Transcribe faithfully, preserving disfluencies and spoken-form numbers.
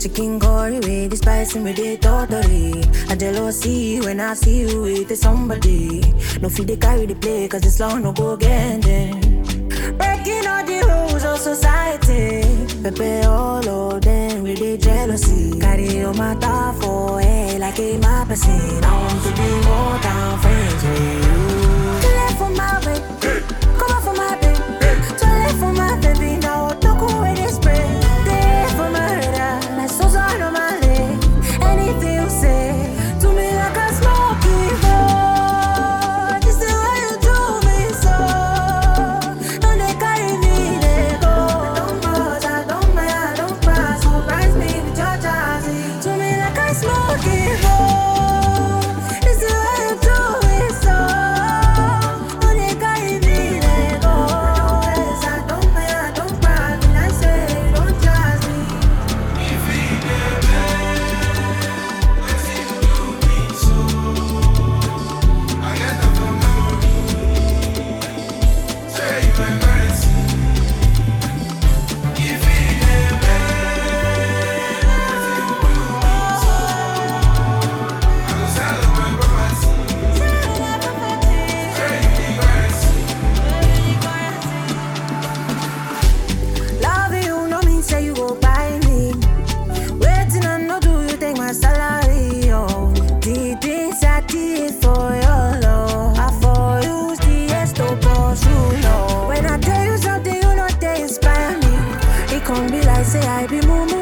Chicken curry with the spice and with the totally. A jealousy when I see you with somebody. No feed they carry the play cause it's long no go again then. Breaking all the rules of society. Pepe all of them with the jealousy. Carry on my top for head like a my person. I want to be more than friends with you. To live for my baby, come on for my baby. To live for my baby now, don't go with this spray. Stay for my radar, my soul's on my leg. Anything you say, to me like a smoky road. This is why you do me so. Don't they carry me, they go. Don't pause, I don't mind, I don't pass. Surprise me with your jazzy. To me like a smoky road. This is why you do me so. Don't they carry me, they go. Don't press, I don't mind, I don't pass. When I say, don't jazz me. Love you, no mean say you go buy me. Waiting and no do you take my salary, oh. The things I did for your love, I for you the esto pursue love. When I tell you something, you know they inspire me. It can't be like say I be moving.